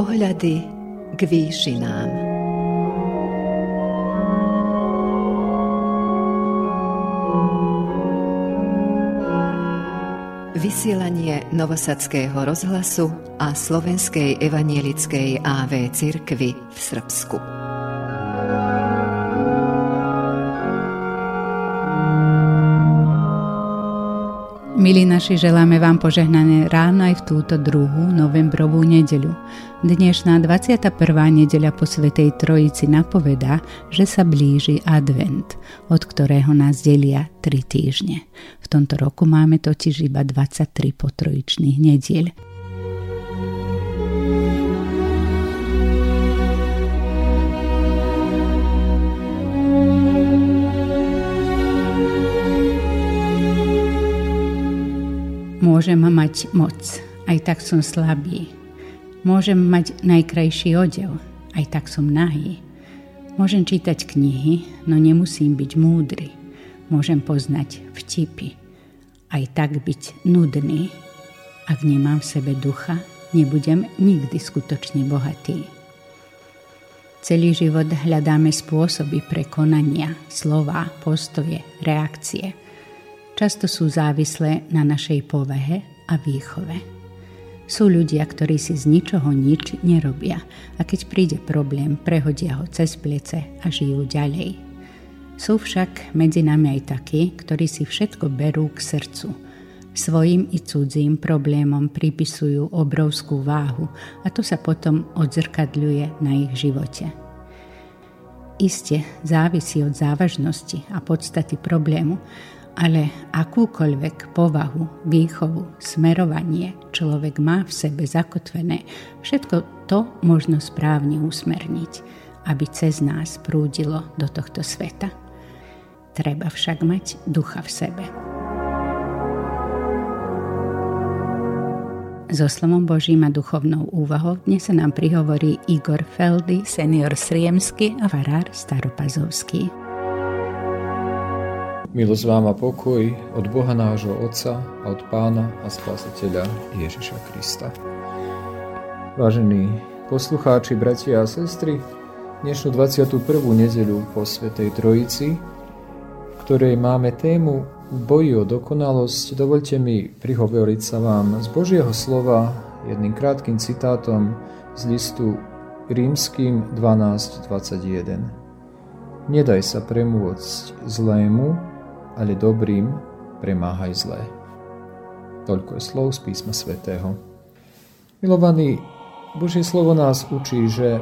Pohľady k výšinám. Vysielanie Novosadského rozhlasu a Slovenskej evanielickej AV cirkvi v Srbsku. Milí naši, želáme vám požehnané ráno aj v túto druhú novembrovú nedeľu. Dnešná 21. nedeľa po Svätej Trojici napovedá, že sa blíži advent, od ktorého nás delia 3 týždne. V tomto roku máme totiž iba 23 potrojičných nedieľ. Môžem mať moc, aj tak som slabý. Môžem mať najkrajší odev, aj tak som nahý. Môžem čítať knihy, no nemusím byť múdry. Môžem poznať vtipy, aj tak byť nudný. Ak nemám v sebe ducha, nebudem nikdy skutočne bohatý. Celý život hľadáme spôsoby prekonania, slová, postoje, reakcie. Často sú závislé na našej povahe a výchove. Sú ľudia, ktorí si z ničoho nič nerobia a keď príde problém, prehodia ho cez plece a žijú ďalej. Sú však medzi nami aj takí, ktorí si všetko berú k srdcu. Svojim i cudzím problémom pripisujú obrovskú váhu a to sa potom odzrkadľuje na ich živote. Iste závisí od závažnosti a podstaty problému, ale akúkoľvek povahu, výchovu, smerovanie človek má v sebe zakotvené, všetko to možno správne usmerniť, aby cez nás prúdilo do tohto sveta. Treba však mať ducha v sebe. So slovom Božím a duchovnou úvahou dnes sa nám prihovorí Igor Feldy, senior Sriemsky a farár Staropazovský. Milosť vám a pokoj od Boha nášho Otca a od Pána a Spasiteľa Ježiša Krista. Vážení poslucháči, bratia a sestry, dnešnú 21. nedeľu po Svätej Trojici, v ktorej máme tému boji o dokonalosť, dovoľte mi prihovoriť sa vám z Božieho slova jedným krátkym citátom z listu Rímskym 12:21. Nedaj sa premôcť zlému, ale dobrým premáhaj zlé. Toľko je slov z písma svätého. Milovaní, Božie slovo nás učí, že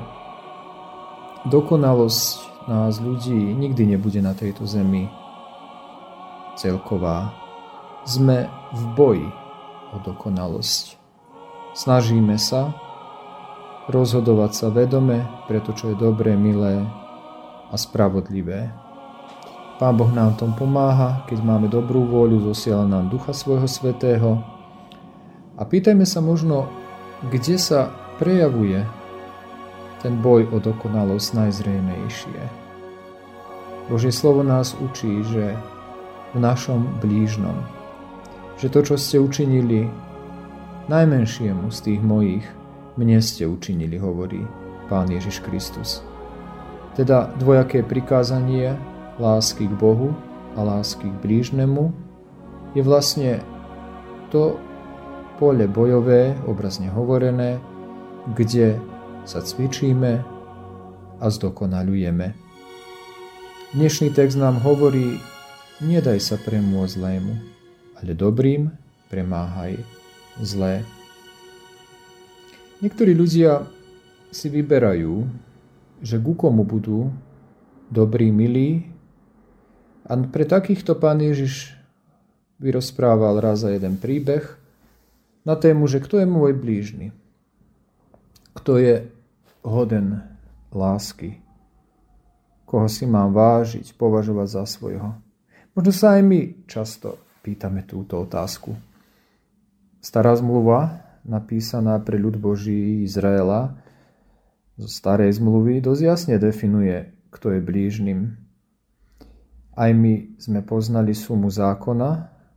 dokonalosť nás ľudí nikdy nebude na tejto zemi celková. Sme v boji o dokonalosť. Snažíme sa rozhodovať sa vedome pre to, čo je dobré, milé a spravodlivé. Pán Boh nám tom pomáha, keď máme dobrú vôľu, zosiela nám Ducha svojho Svätého. A pýtajme sa možno, kde sa prejavuje ten boj o dokonalosť najzrejmejšie. Božie slovo nás učí, že v našom blížnom, že to, čo ste učinili najmenšiemu z tých mojich, mne ste učinili, hovorí Pán Ježiš Kristus. Teda dvojaké prikázanie lásky k Bohu a lásky k blížnemu je vlastne to pole bojové, obrazne hovorené, kde sa cvičíme a zdokonaľujeme. Dnešný text nám hovorí: nedaj sa premôcť zlému, ale dobrým premáhaj zlé. Niektorí ľudia si vyberajú, že ku komu budú dobrí, milí, a pre takýchto Pán Ježiš vyrozprával raz za jeden príbeh na tému, že kto je môj blížny, kto je hoden lásky, koho si mám vážiť, považovať za svojho. Možno sa aj my často pýtame túto otázku. Stará zmluva, napísaná pre ľud Boží Izraela zo starej zmluvy, dosť jasne definuje, kto je blížnym. Aj my sme poznali sumu zákona,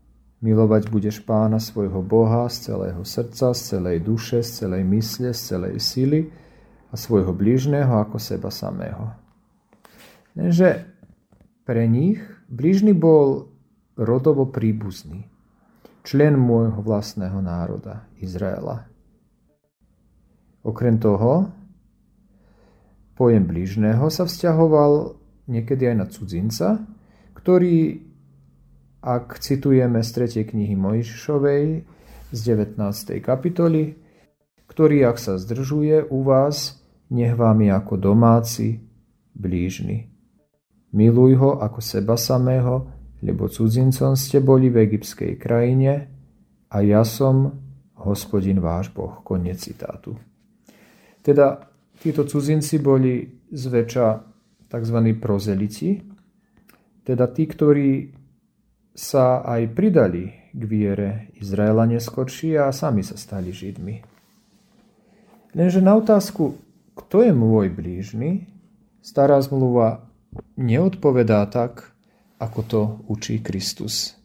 Milovať budeš Pána svojho Boha z celého srdca, z celej duše, z celej mysle, z celej sily a svojho blížneho ako seba samého. Lenže pre nich blížny bol rodovo príbuzný, člen môjho vlastného národa, Izraela. Okrem toho, pojem blížneho sa vzťahoval niekedy aj na cudzinca, ktorý, ak citujeme z 3. knihy Mojžišovej z 19. kapitoly, ktorý, ak sa zdržuje u vás, nech vám je ako domáci, blížny. Miluj ho ako seba samého, lebo cudzincom ste boli v egyptskej krajine a ja som Hospodin váš Boh. Koniec citátu. Teda títo cudzinci boli zväčša tzv. Prozeliti, teda tí, ktorí sa aj pridali k viere Izraela neskôršie a sami sa stali Židmi. Lenže na otázku, kto je môj blížny, stará zmluva neodpovedá tak, ako to učí Kristus.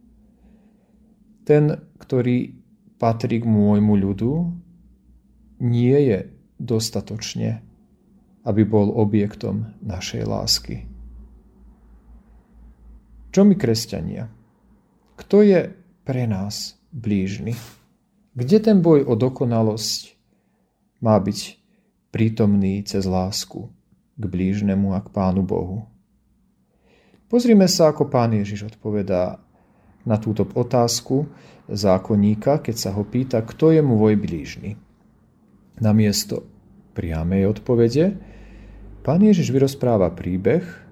Ten, ktorý patrí k môjmu ľudu, nie je dostatočne, aby bol objektom našej lásky. Čo my, kresťania? Kto je pre nás blížny? Kde ten boj o dokonalosť má byť prítomný cez lásku k blížnemu a k Pánu Bohu? Pozrime sa, ako Pán Ježiš odpovedá na túto otázku zákonníka, keď sa ho pýta, kto je môj blížny. Namiesto priamej odpovede Pán Ježiš vyrozpráva príbeh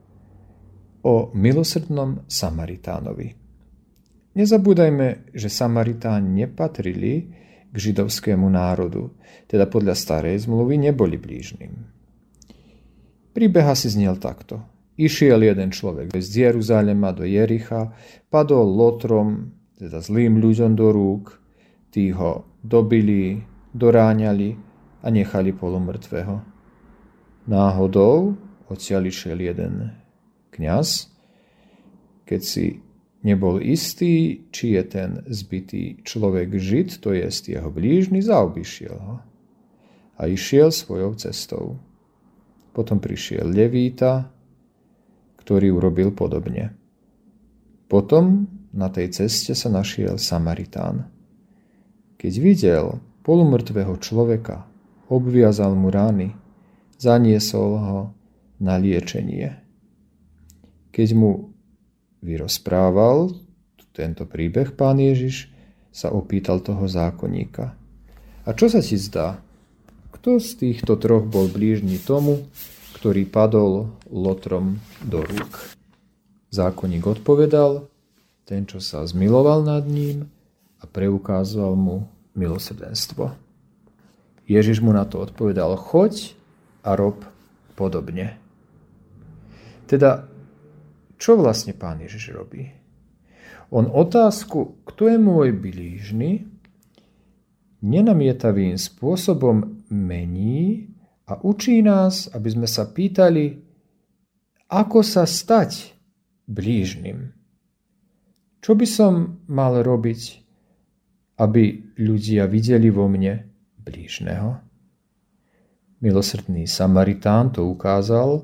o milosrdnom Samaritánovi. Nezabúdajme, že Samaritáni nepatrili k židovskému národu, teda podľa starej zmluvy neboli blížnym. Príbeh asi znel takto. Išiel jeden človek z Jeruzalema do Jericha, padol lotrom, teda zlým ľuďom do rúk, tí ho dobili, doráňali a nechali polomrtvého. Náhodou odtiaľ išiel jeden kňaz, keď si nebol istý, či je ten zbitý človek Žid, to jest jeho blížny, zaobišiel ho a išiel svojou cestou. Potom prišiel Levíta, ktorý urobil podobne. Potom na tej ceste sa našiel Samaritán. Keď videl polomrtvého človeka, obviazal mu rany, zaniesol ho na liečenie. Keď mu vyrozprával tento príbeh, Pán Ježiš sa opýtal toho zákonníka. A čo sa ti zdá? Kto z týchto troch bol blížny tomu, ktorý padol lotrom do rúk? Zákonník odpovedal, ten, čo sa zmiloval nad ním a preukázal mu milosrdenstvo. Ježiš mu na to odpovedal, choď a rob podobne. Teda, čo vlastne Pán Ježiš robí? On otázku, kto je môj blížny, nenamietavým spôsobom mení a učí nás, aby sme sa pýtali, ako sa stať blížnym. Čo by som mal robiť, aby ľudia videli vo mne blížneho? Milosrdný Samaritán to ukázal,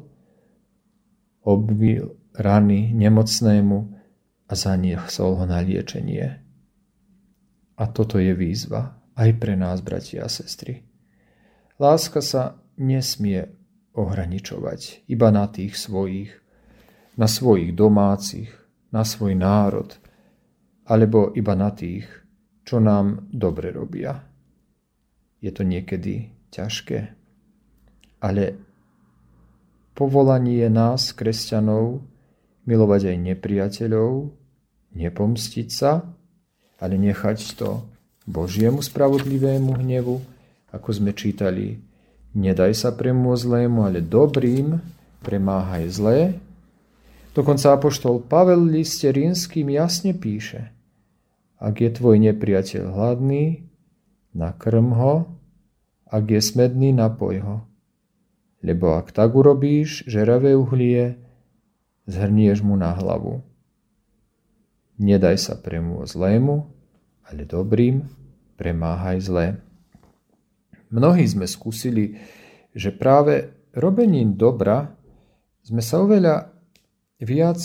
obvil rany nemocnému a zaniesol ho na liečenie. A toto je výzva aj pre nás, bratia a sestry. Láska sa nesmie ohraničovať iba na tých svojich, na svojich domácich, na svoj národ, alebo iba na tých, čo nám dobre robia. Je to niekedy ťažké, ale povolanie nás, kresťanov, milovať aj nepriateľov, nepomstiť sa, ale nechať to Božiemu spravodlivému hnevu, ako sme čítali, nedaj sa premôcť zlému, ale dobrým premáhaj zlé. Dokonca apoštol Pavel v liste Rímskym jasne píše, ak je tvoj nepriateľ hladný, nakrm ho, ak je smedný, napoj ho. Lebo ak tak urobíš, žeravé uhlie zhrnieš mu na hlavu. Nedaj sa premôcť zlému, ale dobrým premáhaj zlé. Mnohí sme skúsili, že práve robením dobra sme sa oveľa viac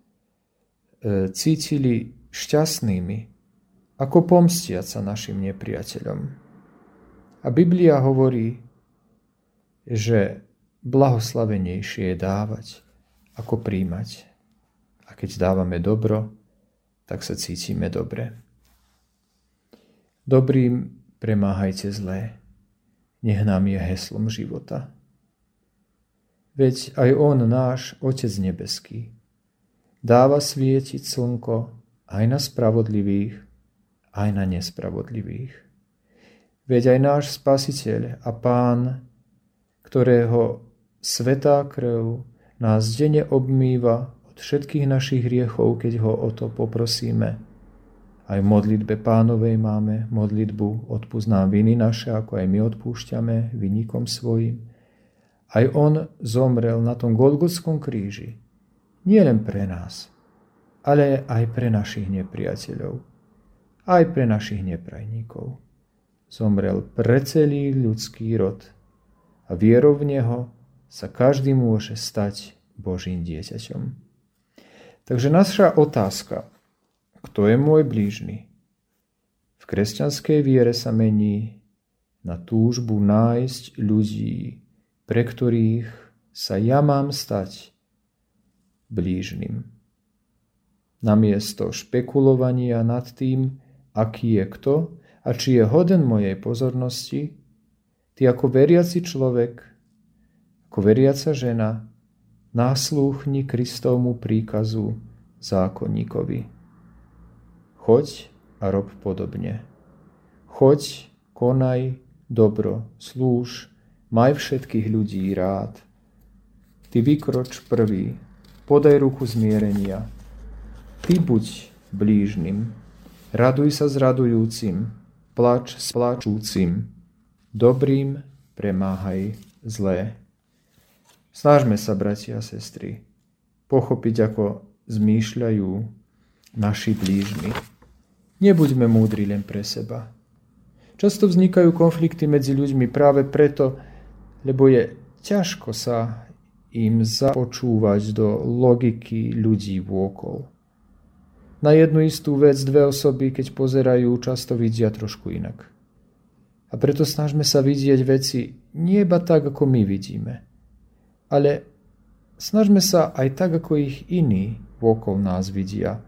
cítili šťastnými, ako pomstiať sa našim nepriateľom. A Biblia hovorí, že blahoslavenejšie je dávať, ako príjmať. A keď dávame dobro, tak sa cítime dobre. Dobrým premáhajte zlé. Nech nám je heslom života. Veď aj on, náš Otec nebeský, dáva svietiť slnko aj na spravodlivých, aj na nespravodlivých. Veď aj náš Spasiteľ a Pán, ktorého svätá krv nás denne obmýva od všetkých našich hriechov, keď ho o to poprosíme. Aj v modlitbe Pánovej máme modlitbu odpusť nám viny naše, ako aj my odpúšťame vinníkom svojim. Aj on zomrel na tom Golgotskom kríži. Nie len pre nás, ale aj pre našich nepriateľov. Aj pre našich neprajníkov. Zomrel pre celý ľudský rod. A vierou v neho sa každý môže stať Božím dieťaťom. Takže naša otázka, kto je môj blížny, v kresťanskej viere sa mení na túžbu nájsť ľudí, pre ktorých sa ja mám stať blížnym. Namiesto špekulovania nad tým, aký je kto a či je hoden mojej pozornosti, ty ako veriaci človek, ako veriaca žena, naslúchni Kristovmu príkazu zákonníkovi. Choď a rob podobne. Choď, konaj dobro, slúž, maj všetkých ľudí rád. Ty vykroč prvý, podaj ruku zmierenia. Ty buď blížnym, raduj sa s radujúcim, plač s plačúcim, dobrým premáhaj zlé. Snažme sa, bratia a sestry, pochopiť, ako zmýšľajú naši blížni. Nebuďme múdri len pre seba. Často vznikajú konflikty medzi ľuďmi práve preto, lebo je ťažko sa im započúvať do logiky ľudí vôkol. Na jednu istú vec dve osoby, keď pozerajú, často vidia trošku inak. A preto snažme sa vidieť veci nie iba tak, ako my vidíme, ale snažme sa aj tak, ako ich iní vôkol nás vidia,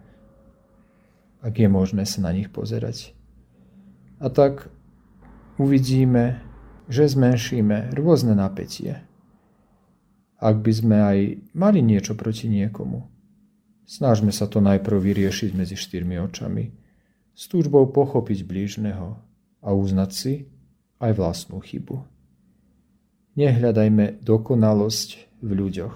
ak je možné sa na nich pozerať. A tak uvidíme, že zmenšíme rôzne napätie. Ak by sme aj mali niečo proti niekomu, snažme sa to najprv vyriešiť medzi štyrmi očami, s túžbou pochopiť blížneho a uznať si aj vlastnú chybu. Nehľadajme dokonalosť v ľuďoch,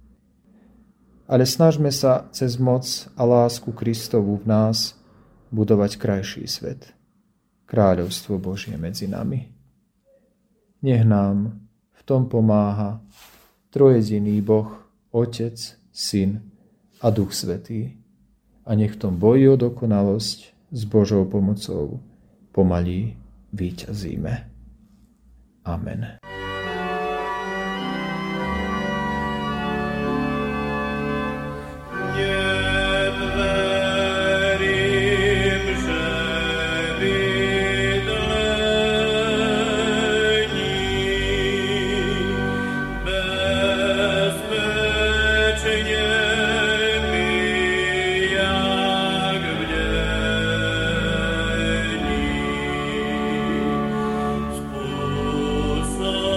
ale snažme sa cez moc a lásku Kristovu v nás budovať krajší svet, kráľovstvo Božie medzi nami. Nech nám v tom pomáha trojediný Boh, Otec, Syn a Duch Svätý. A nech v tom boji o dokonalosť s Božou pomocou pomaly víťazíme. Amen. So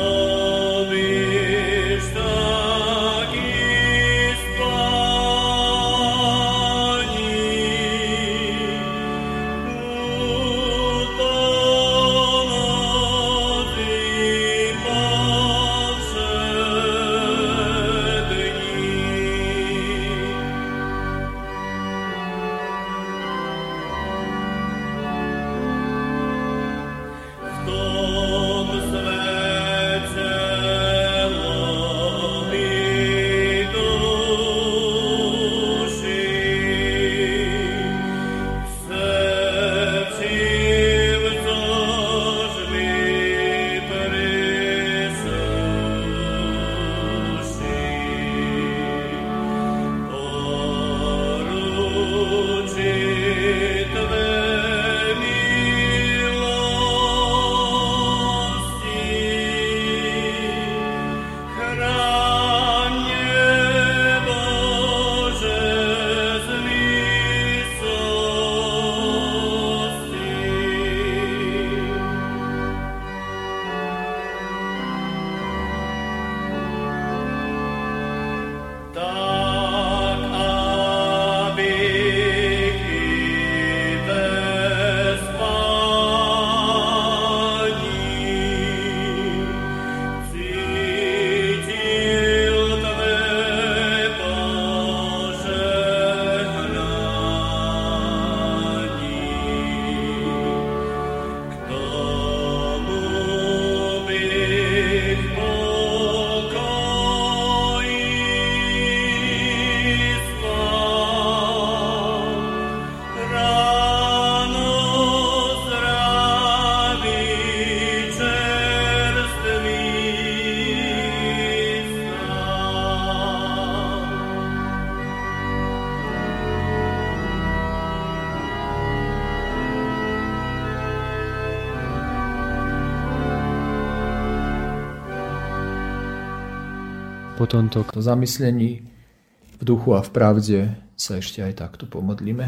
Po tomto zamyslení v duchu a v pravde sa ešte aj takto pomodlíme.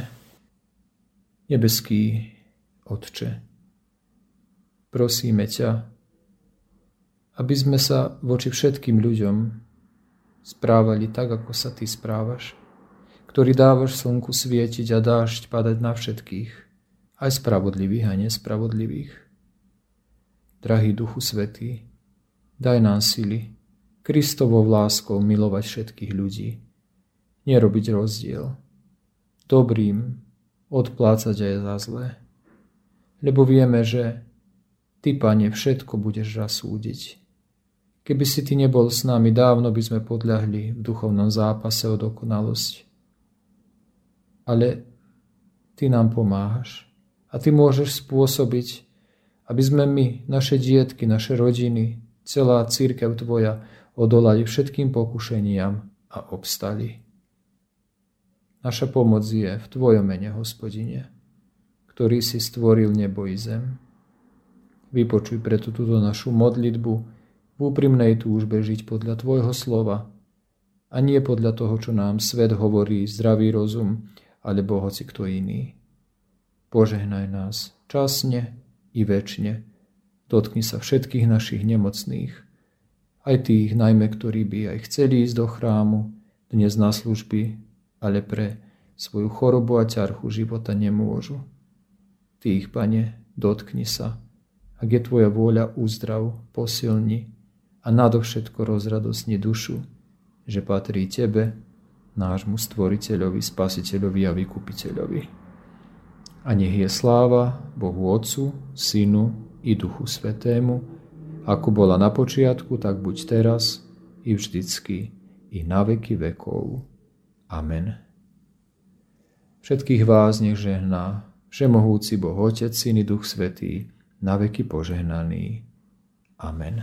Nebeský Otče, prosíme ťa, aby sme sa voči všetkým ľuďom správali tak, ako sa ty správaš, ktorý dávaš slnku svietiť a dážď padať na všetkých, aj spravodlivých a nespravodlivých. Drahý Duchu Svätý, daj nám sily Kristovou láskou milovať všetkých ľudí, nerobiť rozdiel, dobrým odplácať aj za zlé, lebo vieme, že ty, Pane, všetko budeš raz súdiť. Keby si ty nebol s nami, dávno by sme podľahli v duchovnom zápase o dokonalosť. Ale ty nám pomáhaš a ty môžeš spôsobiť, aby sme my, naše dietky, naše rodiny, celá cirkev tvoja odolali všetkým pokušeniam a obstali. Naša pomoc je v tvojom mene, Hospodine, ktorý si stvoril nebo i zem. Vypočuj preto túto našu modlitbu v úprimnej túžbe žiť podľa tvojho slova a nie podľa toho, čo nám svet hovorí, zdravý rozum alebo hoci kto iný. Požehnaj nás časne i večne. Dotkni sa všetkých našich nemocných, aj tých najmä, ktorí by aj chceli ísť do chrámu dnes na služby, ale pre svoju chorobu a ťarchu života nemôžu. Ty ich, Pane, dotkni sa. Ak je tvoja vôľa, uzdrav, posilni a nadovšetko rozradosni dušu, že patrí tebe, nášmu stvoriteľovi, spasiteľovi a vykupiteľovi. A nech je sláva Bohu Otcu, Synu i Duchu Svätému, ako bola na počiatku, tak buď teraz i vždycky i na veky vekov. Amen. Všetkých vás nech žehná všemohúci Boh Otec, Syn i Duch Svätý, na veky požehnaný. Amen.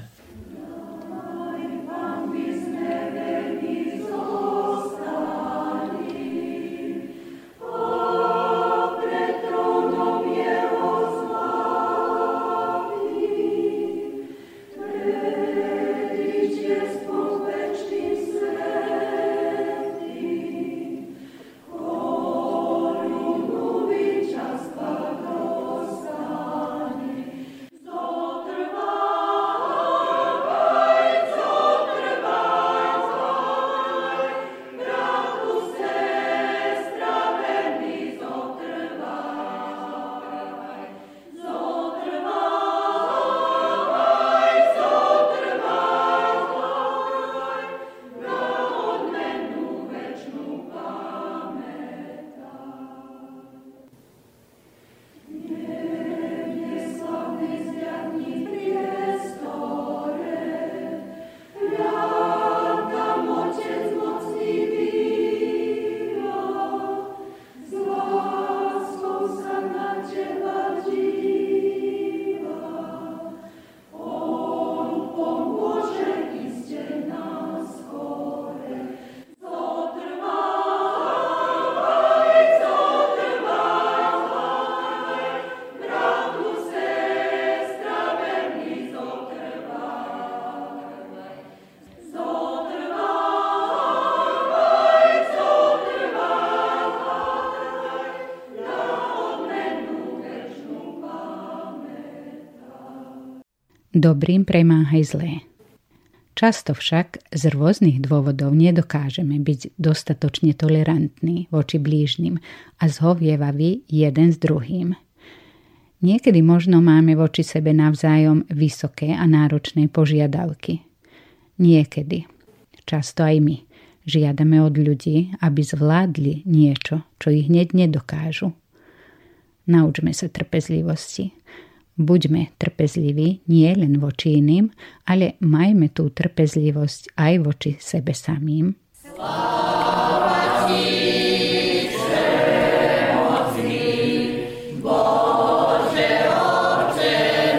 Dobrým premáhaj zlé. Často však z rôznych dôvodov nedokážeme byť dostatočne tolerantní voči blížnym a zhovievaví jeden s druhým. Niekedy možno máme voči sebe navzájom vysoké a náročné požiadavky. Niekedy, často aj my, žiadame od ľudí, aby zvládli niečo, čo ich hneď nedokážu. Naučme sa trpezlivosti. Buďme trpezliví nie len voči iným, ale majme tú trpezlivosť aj voči sebe samým. Sláva ti, všemocný Bože, Otče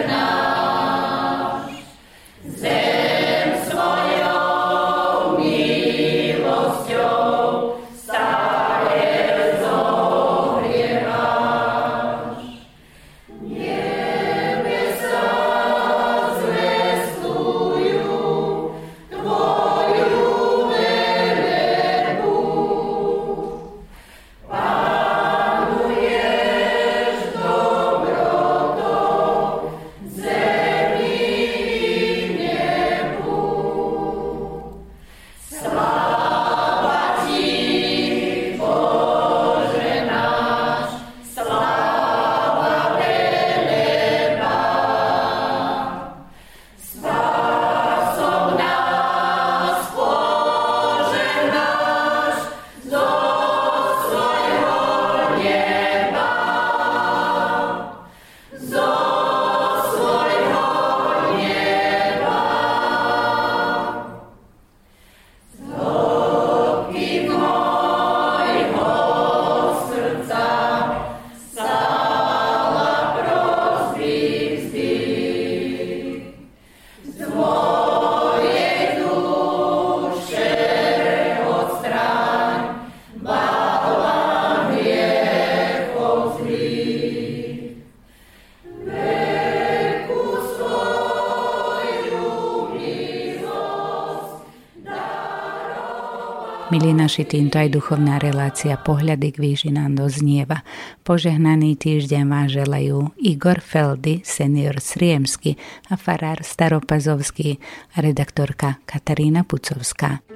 náš, zem svojou milosťou stále zohrievaš. Tvoju Milí naši, týmto aj duchovná relácia Pohľady k výšinám doznieva. Požehnaný týždeň vám želajú Igor Feldy, senior Sriemsky a farár Staropazovský a redaktorka Katarína Pucovská.